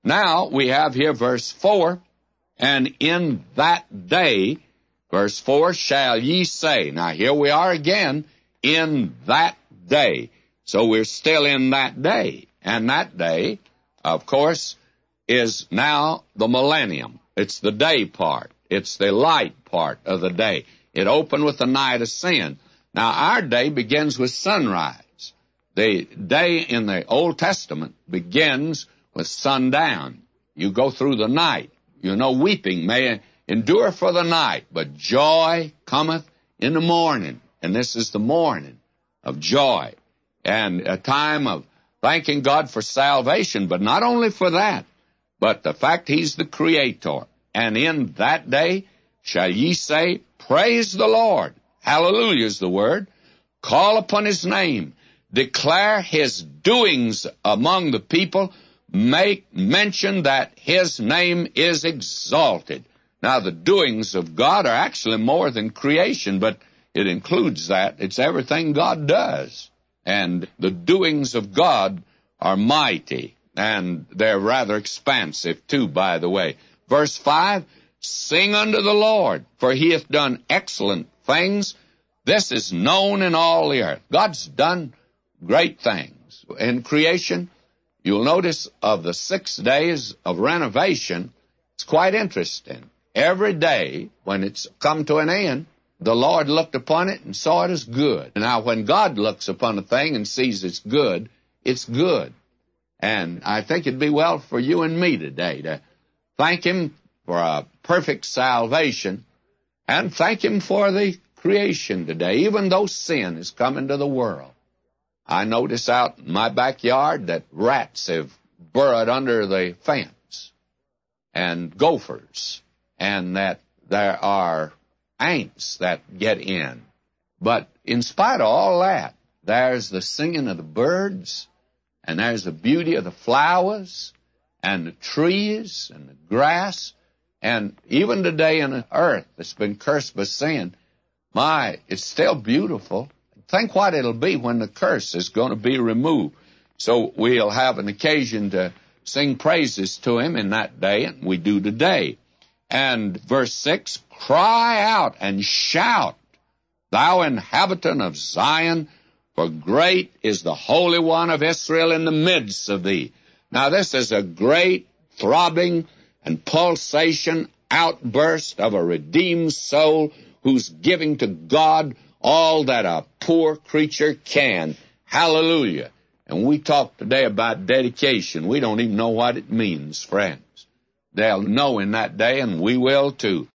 Now we have here verse 4, and in that day, verse 4, shall ye say. Now here we are again, in that day. So we're still in that day. And that day, of course, is now the millennium. It's the day part. It's the light part of the day. It opened with the night of sin. Now our day begins with sunrise. The day in the Old Testament begins with sundown. You go through the night. You know, weeping may endure for the night, but joy cometh in the morning. And this is the morning of joy and a time of thanking God for salvation, but not only for that, but the fact He's the Creator. And in that day shall ye say, praise the Lord. Hallelujah is the word. Call upon His name. Declare His doings among the people. Make mention that His name is exalted. Now, the doings of God are actually more than creation, but it includes that. It's everything God does. And the doings of God are mighty, and they're rather expansive, too, by the way. Verse 5, sing unto the Lord, for He hath done excellent things. This is known in all the earth. God's done great things. In creation, you'll notice of the 6 days of renovation, it's quite interesting. Every day, when it's come to an end, the Lord looked upon it and saw it as good. Now, when God looks upon a thing and sees it's good, it's good. And I think it'd be well for you and me today to thank Him for a perfect salvation and thank Him for the creation today, even though sin has come into the world. I notice out in my backyard that rats have burrowed under the fence, and gophers, and that there are ants that get in. But in spite of all that, there's the singing of the birds, and there's the beauty of the flowers, and the trees, and the grass, and even today in the earth that's been cursed by sin, it's still beautiful. Think what it'll be when the curse is going to be removed. So we'll have an occasion to sing praises to Him in that day, and we do today. And verse 6, cry out and shout, thou inhabitant of Zion, for great is the Holy One of Israel in the midst of thee. Now this is a great throbbing and pulsation outburst of a redeemed soul who's giving to God all that a poor creature can. Hallelujah. And we talk today about dedication. We don't even know what it means, friends. They'll know in that day, and we will too.